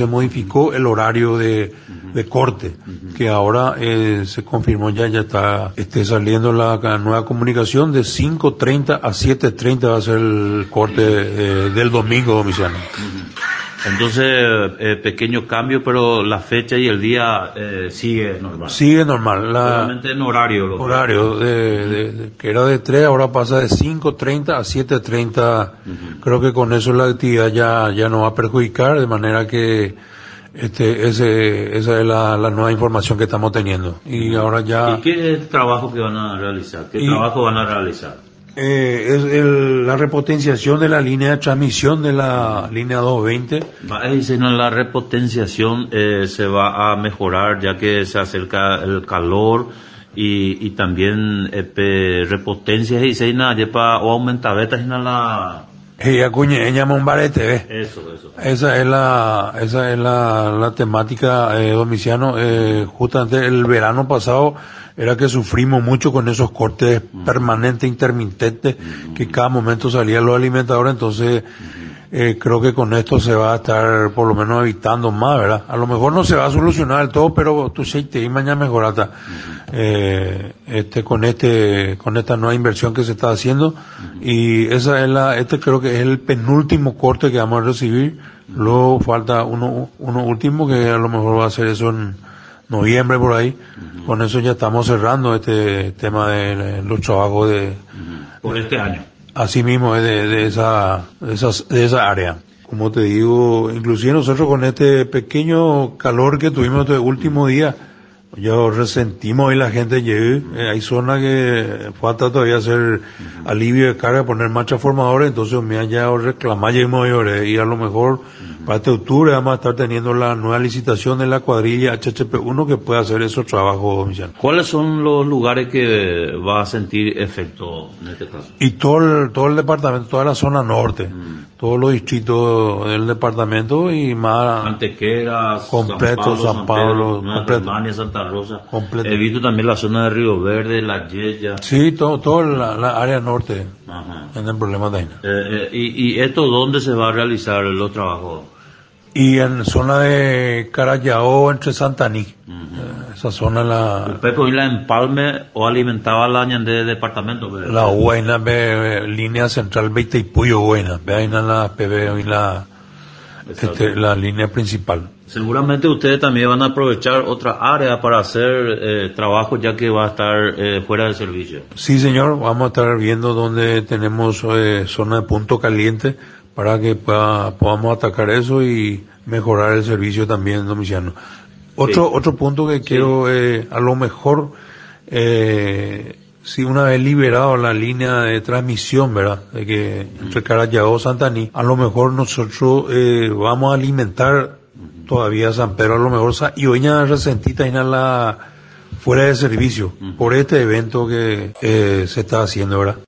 se modificó el horario de corte, que ahora se confirmó ya está saliendo la nueva comunicación de 5:30 a 7:30 va a ser el corte del domingo, Domiciano. Entonces, pequeño cambio, pero la fecha y el día sigue normal. Sigue normal. Solamente en horario. Horario, que era de 3, ahora pasa de 5:30 a 7:30. Creo que con eso la actividad ya no va a perjudicar, de manera que esa es la nueva información que estamos teniendo. Y ahora ya... ¿Y qué es el trabajo que van a realizar? ¿Qué trabajo van a realizar? Es la repotenciación de la línea de transmisión de la línea 220. La repotenciación se va a mejorar ya que se acerca el calor y también repotencia y se o aumenta betas en la... Eso. Esa es la temática, Domiciano. Justamente el verano pasado era que sufrimos mucho con esos cortes permanentes, intermitentes, que cada momento salían los alimentadores. Entonces creo que con esto se va a estar por lo menos evitando más, ¿verdad? A lo mejor no se va a solucionar del todo, pero tú sé y mañana mejorata con esta nueva inversión que se está haciendo. Y esa es creo que es el penúltimo corte que vamos a recibir. Luego falta uno último que a lo mejor va a ser eso en noviembre por ahí. Con eso ya estamos cerrando este tema de los trabajos por este año. Así mismo es de esa área. Como te digo, inclusive nosotros con este pequeño calor que tuvimos este último día, ya resentimos y la gente llegue. Hay zonas que falta todavía hacer alivio de carga, poner marcha formadora, entonces me haya reclamado y a lo mejor para este octubre vamos a estar teniendo la nueva licitación de la cuadrilla HHP1 que puede hacer esos trabajos, Michel. ¿Cuáles son los lugares que va a sentir efecto en este caso? Y todo el departamento, toda la zona norte, todos los distritos del departamento y más... Antequeras, completo, San Pablo, Alemania, Santa Rosa. Completo. He visto también la zona de Río Verde, La Yeya. Sí, todo la área norte. Ajá. En el problema de ahí. ¿Y esto dónde se va a realizar los trabajos? Y en zona de Carayao, entre Santaní. Esa zona ¿Usted con la empalme o alimentaba la ñandé de departamento? La buena, línea central, Beita y Puyo buena. Ve ahí en la PB y la línea principal. Seguramente ustedes también van a aprovechar otra área para hacer trabajo ya que va a estar fuera de servicio. Sí, señor, vamos a estar viendo donde tenemos zona de punto caliente para que podamos atacar eso y mejorar el servicio también, Domiciano. Otro punto que quiero, a lo mejor, si una vez liberado la línea de transmisión, ¿verdad? De que entre Carayao y Santaní, a lo mejor nosotros vamos a alimentar todavía San Pedro, a lo mejor y hoy ya resentita en la fuera de servicio por este evento que se está haciendo, ¿verdad?